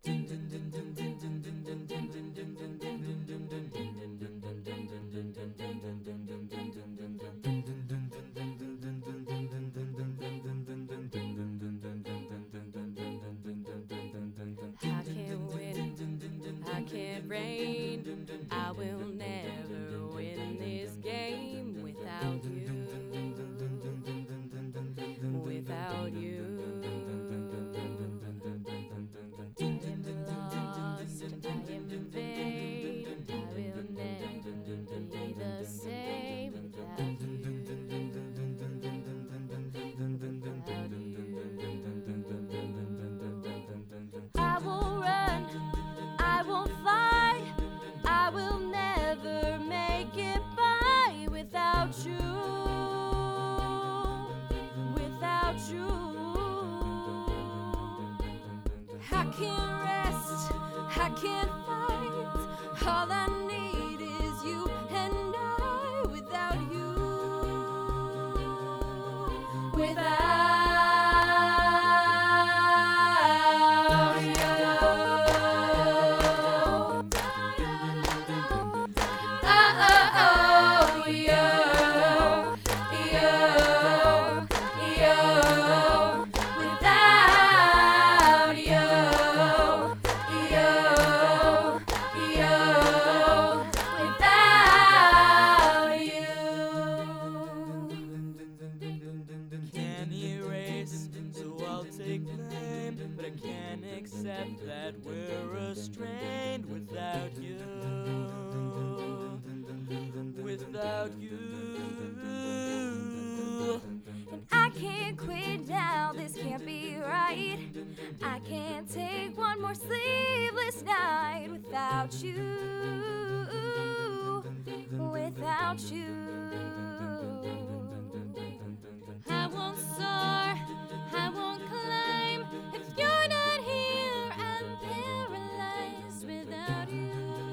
I can't rain. I will never win this game without you. Without you. I am lost, I am in vain. I will never be the same without you. Without you. I will run, I will fly. I will never make it by without you. Without you. I can't rest, I can't fight. All I need is you and I. Without you. Without you. Take blame, but I can't accept that we're restrained without you. Without you. And I can't quit now, this can't be right. I can't take one more sleepless night without you. Without you. I won't soar, I won't climb. If you're not here, I'm paralyzed without you.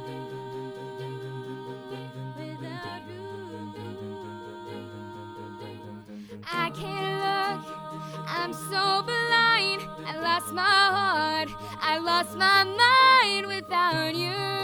Without you. I can't look, I'm so blind. I lost my heart, I lost my mind without you.